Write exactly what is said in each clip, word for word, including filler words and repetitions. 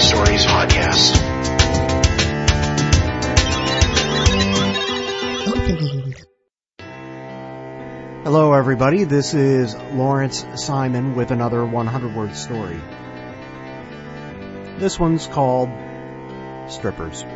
Stories podcast. Opening. Hello everybody, this is Lawrence Simon with another one hundred word story. This one's called Strippers.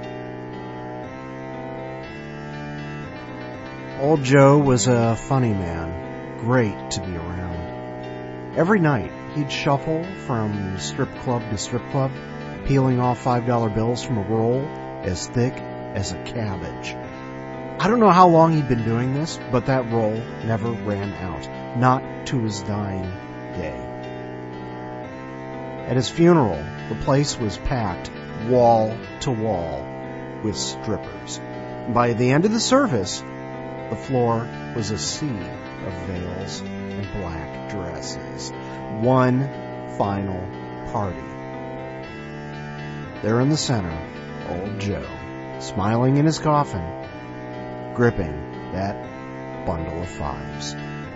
Old Joe was a funny man, great to be around. Every night he'd shuffle from strip club to strip club, peeling off five dollar bills from a roll as thick as a cabbage. I don't know how long he'd been doing this, but that roll never ran out, not to his dying day. At his funeral, the place was packed wall to wall with strippers. By the end of the service, the floor was a sea of veils and black dresses. One final party. There in the center, old Joe, smiling in his coffin, gripping that bundle of fives.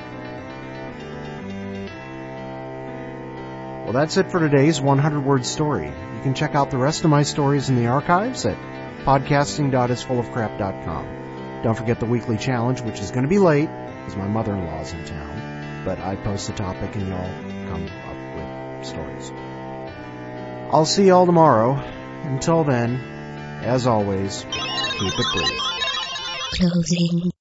Well, that's it for today's one hundred word story. You can check out the rest of my stories in the archives at podcasting dot is full of crap dot com. Don't forget the weekly challenge, which is going to be late, because my mother-in-law's in town. But I post the topic and y'all come up with stories. I'll see y'all tomorrow. Until then, as always, keep it brief. Closing